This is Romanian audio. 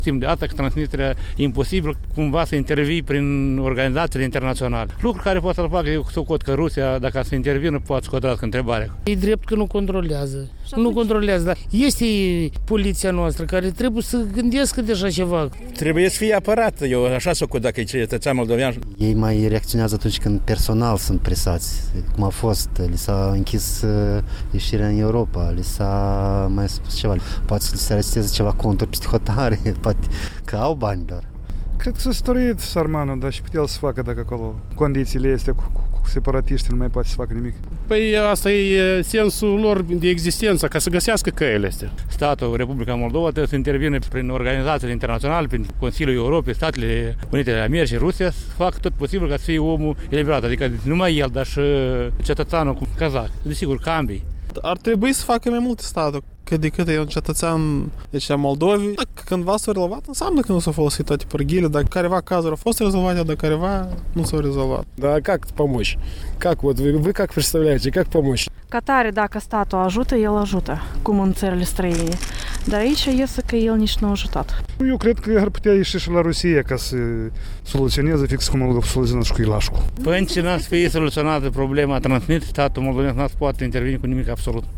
Timp de asta că Transnistria e imposibil cumva să intervii prin organizațiile internaționale. Lucru care poate să-l facă, eu socot că Rusia, dacă să intervină, poate să hotărască întrebarea. E drept că nu controlează. Nu controlează, dar este poliția noastră care trebuie să gândească de așa ceva. Trebuie să fie apărată, eu așa socot dacă e cetățean moldovean. Ei mai reacționează atunci când personal sunt presați, cum a fost, li s-a închis ieșirea în Europa, li s-a mai spus ceva, poate să li se aresteze ceva conturi peste hotare, poate că au bani doar. Cred că s-a stăruit sarmanul, dar și putea să facă dacă acolo condițiile astea cu separatiști nu mai poate să facă nimic. Păi asta e sensul lor de existență, ca să găsească căile astea. Statul Republica Moldova trebuie să intervină prin organizațiile internaționale, prin Consiliul Europei, Statele Unite ale Americii, Rusia, să facă tot posibil ca să fie omul eliberat. Adică numai el, dar și cetățeanul kazah. Desigur, că ambii. Ar trebui să facă mai multe statul. Cât de cât e un cetățean a Moldovei. Dacă cândva s-a rezolvat, înseamnă că nu s-au folosit toate pârghile. Dacă careva cazuri au fost rezolvate, dar careva nu s-au rezolvat. Da, как помочь? Как вот вы как представляете, как помочь? Ca tare, dacă statul ajută, el ajută, cum în țările străine. Dar aici iese că el nici nu a ajutat. Eu cred că ar putea ieși și la Rusia ca să soluționeze fix cum Moldova soluționează și cu Ilașcu. Până ce n-a să fie soluționată problema Transnistria, statul moldovenesc n-a să poate interveni cu nimic absolut.